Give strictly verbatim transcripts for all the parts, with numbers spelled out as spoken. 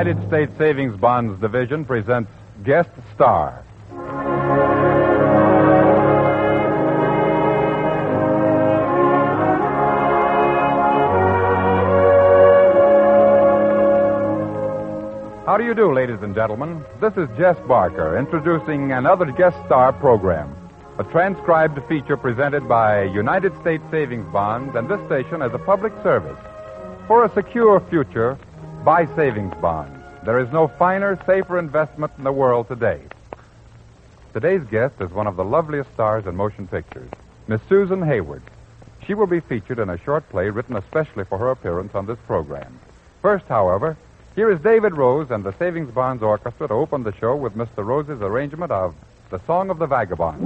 United States Savings Bonds Division presents Guest Star. How do you do, ladies and gentlemen? This is Jess Barker introducing another Guest Star program, a transcribed feature presented by United States Savings Bonds and this station as a public service. For a secure future, buy savings bonds. There is no finer, safer investment in the world today. Today's guest is one of the loveliest stars in motion pictures, Miss Susan Hayward. She will be featured in a short play written especially for her appearance on this program. First, however, here is David Rose and the Savings Bonds Orchestra to open the show with Mister Rose's arrangement of The Song of the Vagabond.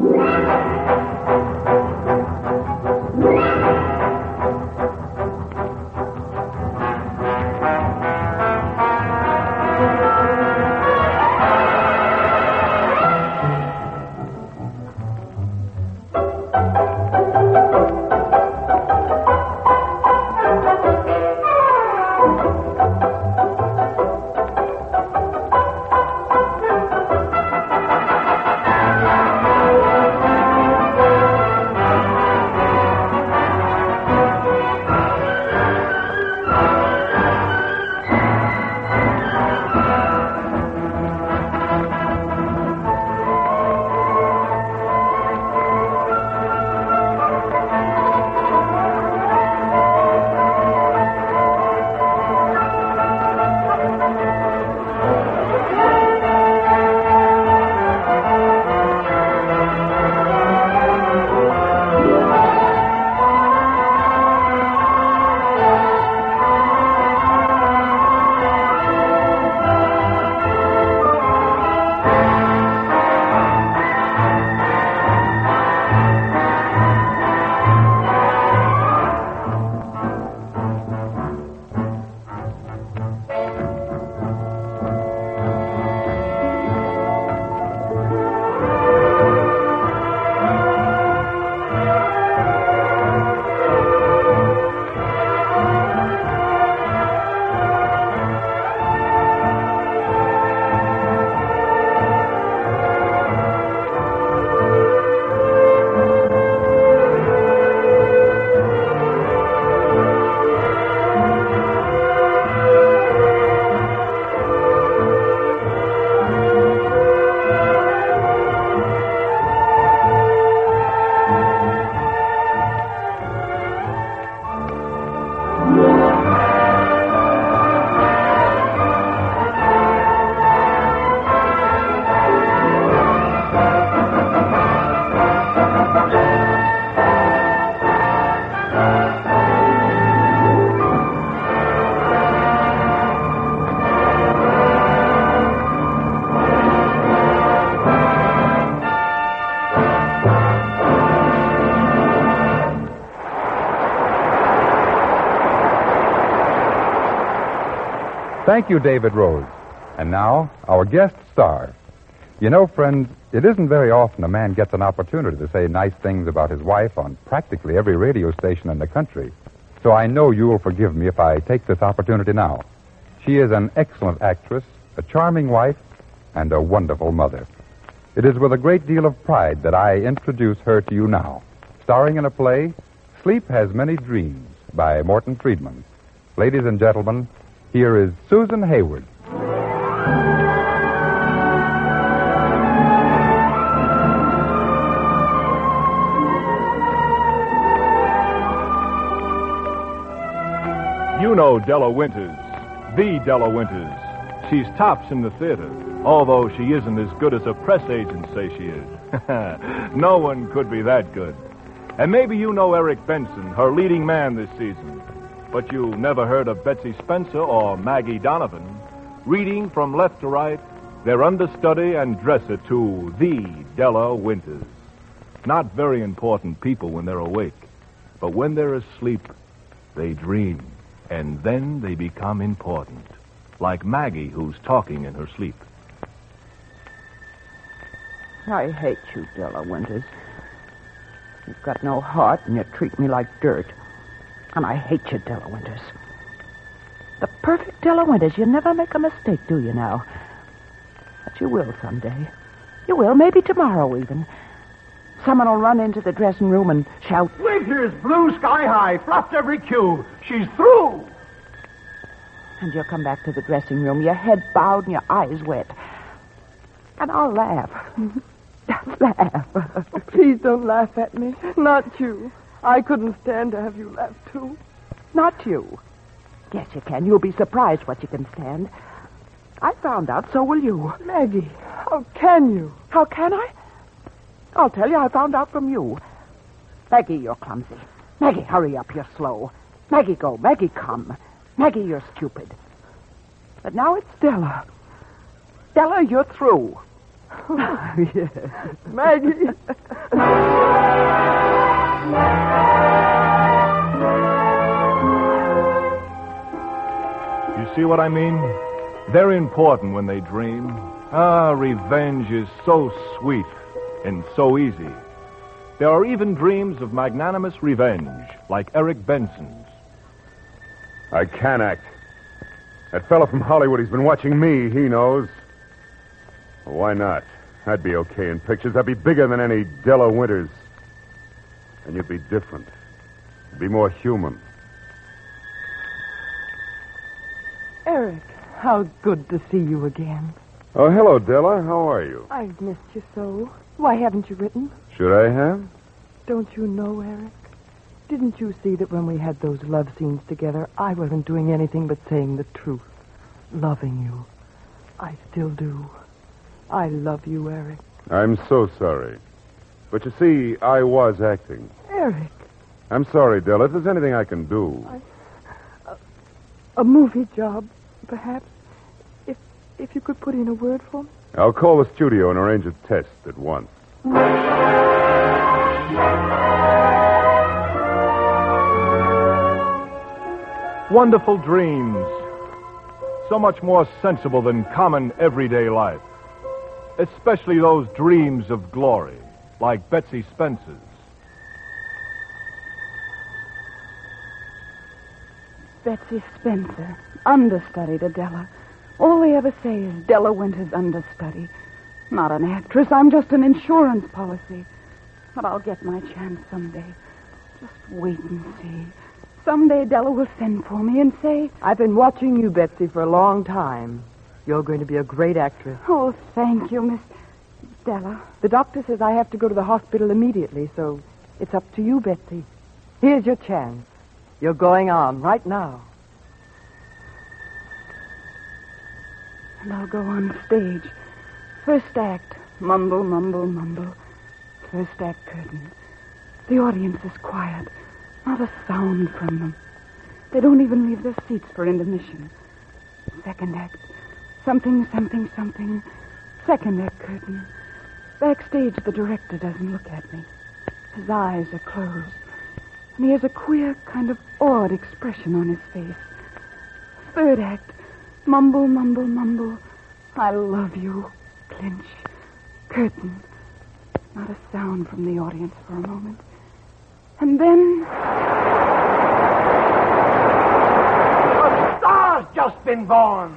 Thank you, David Rose. And now, our guest star. You know, friends, it isn't very often a man gets an opportunity to say nice things about his wife on practically every radio station in the country. So I know you will forgive me if I take this opportunity now. She is an excellent actress, a charming wife, and a wonderful mother. It is with a great deal of pride that I introduce her to you now. Starring in a play, Sleep Has Many Dreams, by Morton Friedman. Ladies and gentlemen, here is Susan Hayward. You know Della Winters, the Della Winters. She's tops in the theater, although she isn't as good as her press agents say she is. No one could be that good. And maybe you know Eric Benson, her leading man this season. But you never heard of Betsy Spencer or Maggie Donovan. Reading from left to right, they're understudy and dresser to the Della Winters. Not very important people when they're awake, but when they're asleep, they dream, and then they become important. Like Maggie, who's talking in her sleep. I hate you, Della Winters. You've got no heart, and you treat me like dirt. And I hate you, Della Winters. The perfect Della Winters. You never make a mistake, do you now? But you will someday. You will, maybe tomorrow even. Someone will run into the dressing room and shout, Winters, blue sky high, fluffed every cue. She's through. And you'll come back to the dressing room, your head bowed and your eyes wet. And I'll laugh. Laugh. Please don't laugh at me. Not you. I couldn't stand to have you laugh, too. Not you. Yes, you can. You'll be surprised what you can stand. I found out, so will you. Maggie, how can you? How can I? I'll tell you, I found out from you. Maggie, you're clumsy. Maggie, hurry up, you're slow. Maggie, go. Maggie, come. Maggie, you're stupid. But now it's Della. Della, you're through. Yes. Maggie. You see what I mean? They're important when they dream. Ah, revenge is so sweet and so easy. There are even dreams of magnanimous revenge, like Eric Benson's. I can act. That fella from Hollywood, he's been watching me. He knows. Well, why not? I'd be okay in pictures. I'd be bigger than any Della Winters. And you'd be different. You'd be more human. Eric, how good to see you again. Oh, hello, Della. How are you? I've missed you so. Why haven't you written? Should I have? Don't you know, Eric? Didn't you see that when we had those love scenes together, I wasn't doing anything but saying the truth, loving you. I still do. I love you, Eric. I'm so sorry. But you see, I was acting. Eric. I'm sorry, Della. If there's anything I can do. I, a, a movie job, perhaps. If if you could put in a word for me. I'll call the studio and arrange a test at once. Wonderful dreams. So much more sensible than common everyday life. Especially those dreams of glory, like Betsy Spencer's. Betsy Spencer, understudy to Della. All they ever say is Della Winters understudy. Not an actress, I'm just an insurance policy. But I'll get my chance someday. Just wait and see. Someday Della will send for me and say... I've been watching you, Betsy, for a long time. You're going to be a great actress. Oh, thank you, Miss Della. The doctor says I have to go to the hospital immediately, so it's up to you, Betsy. Here's your chance. You're going on right now. And I'll go on stage. First act, mumble, mumble, mumble. First act curtain. The audience is quiet. Not a sound from them. They don't even leave their seats for intermission. Second act, something, something, something. Second act curtain. Backstage, the director doesn't look at me. His eyes are closed. And he has a queer, kind of awed expression on his face. Third act, mumble, mumble, mumble. I love you. Clinch. Curtain. Not a sound from the audience for a moment. And then... A star's just been born.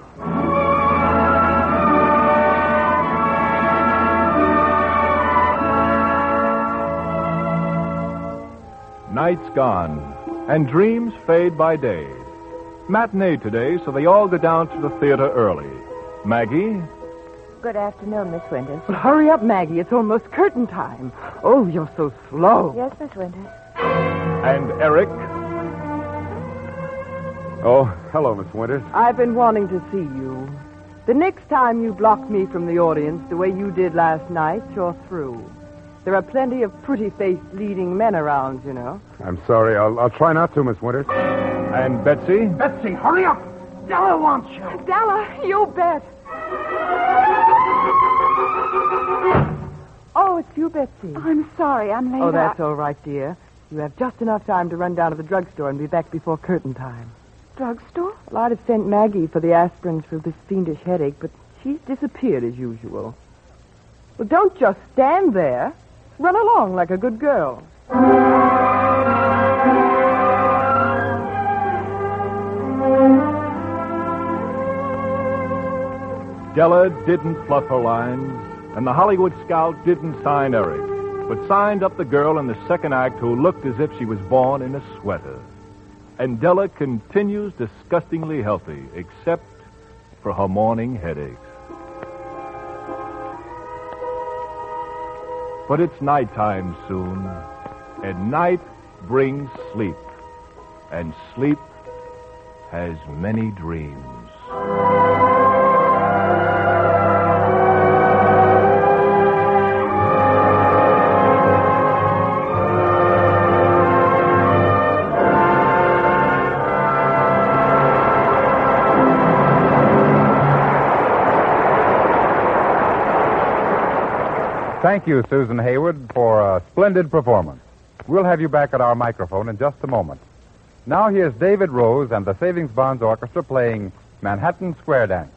Night's gone, and dreams fade by day. Matinee today, so they all go down to the theater early. Maggie? Good afternoon, Miss Winters. Well, hurry up, Maggie. It's almost curtain time. Oh, you're so slow. Yes, Miss Winters. And Eric? Oh, hello, Miss Winters. I've been wanting to see you. The next time you block me from the audience the way you did last night, you're through. There are plenty of pretty-faced leading men around, you know. I'm sorry. I'll, I'll try not to, Miss Winters. And Betsy? Betsy, hurry up. Della wants you. Della, you bet. Oh, it's you, Betsy. I'm sorry, I'm late. Oh, that's all right, dear. You have just enough time to run down to the drugstore and be back before curtain time. Drugstore? Well, I'd have sent Maggie for the aspirins for this fiendish headache, but she's disappeared as usual. Well, don't just stand there. Run along like a good girl. Della didn't fluff her lines, and the Hollywood scout didn't sign Eric, but signed up the girl in the second act who looked as if she was born in a sweater. And Della continues disgustingly healthy, except for her morning headaches. But it's nighttime soon, and night brings sleep, and sleep has many dreams. Thank you, Susan Hayward, for a splendid performance. We'll have you back at our microphone in just a moment. Now here's David Rose and the Savings Bonds Orchestra playing Manhattan Square Dance.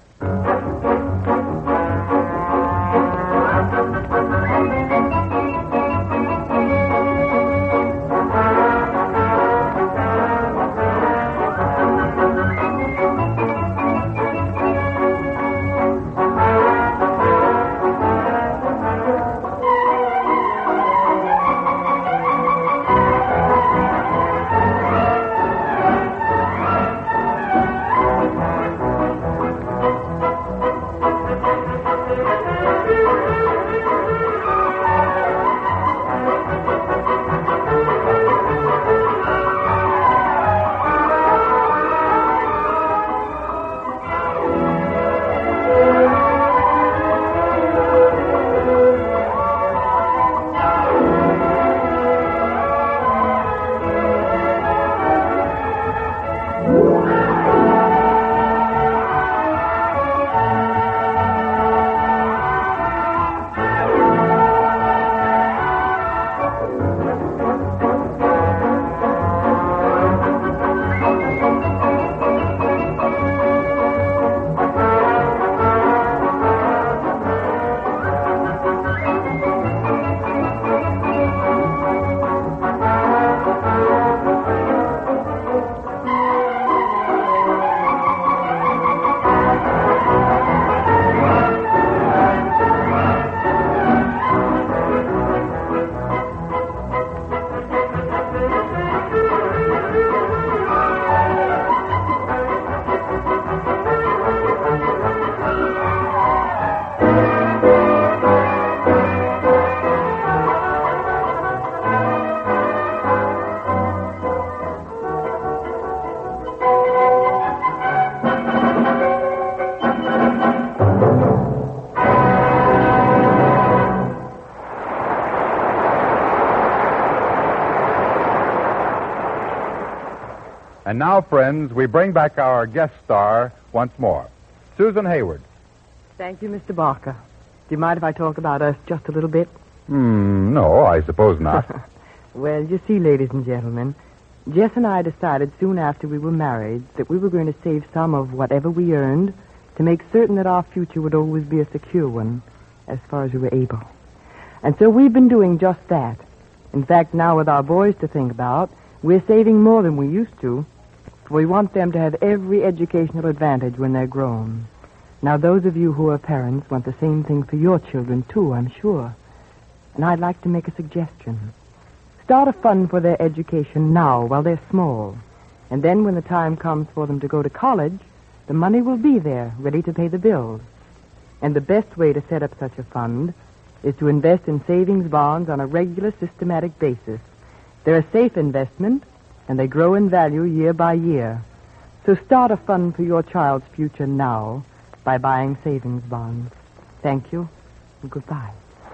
And now, friends, we bring back our guest star once more, Susan Hayward. Thank you, Mister Barker. Do you mind if I talk about us just a little bit? Hmm, no, I suppose not. Well, you see, ladies and gentlemen, Jess and I decided soon after we were married that we were going to save some of whatever we earned to make certain that our future would always be a secure one, as far as we were able. And so we've been doing just that. In fact, now with our boys to think about, we're saving more than we used to. We want them to have every educational advantage when they're grown. Now, those of you who are parents want the same thing for your children, too, I'm sure. And I'd like to make a suggestion. Start a fund for their education now while they're small. And then when the time comes for them to go to college, the money will be there, ready to pay the bills. And the best way to set up such a fund is to invest in savings bonds on a regular, systematic basis. They're a safe investment, and they grow in value year by year. So start a fund for your child's future now by buying savings bonds. Thank you, and goodbye.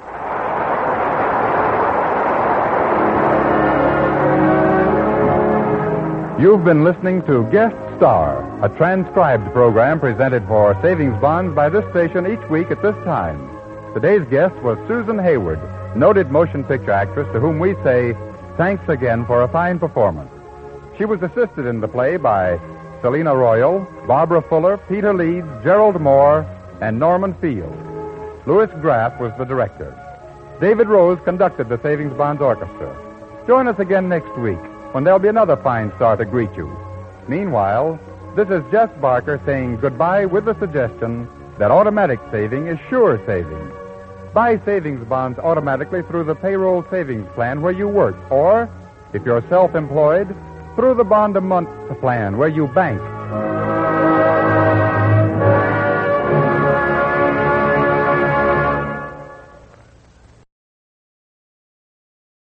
You've been listening to Guest Star, a transcribed program presented for savings bonds by this station each week at this time. Today's guest was Susan Hayward, noted motion picture actress to whom we say thanks again for a fine performance. She was assisted in the play by Selina Royal, Barbara Fuller, Peter Leeds, Gerald Moore, and Norman Field. Louis Graff was the director. David Rose conducted the Savings Bonds Orchestra. Join us again next week when there'll be another fine star to greet you. Meanwhile, this is Jess Barker saying goodbye with the suggestion, that automatic saving is sure saving. Buy savings bonds automatically through the payroll savings plan where you work, or, if you're self-employed, through the bond-a-month plan where you bank.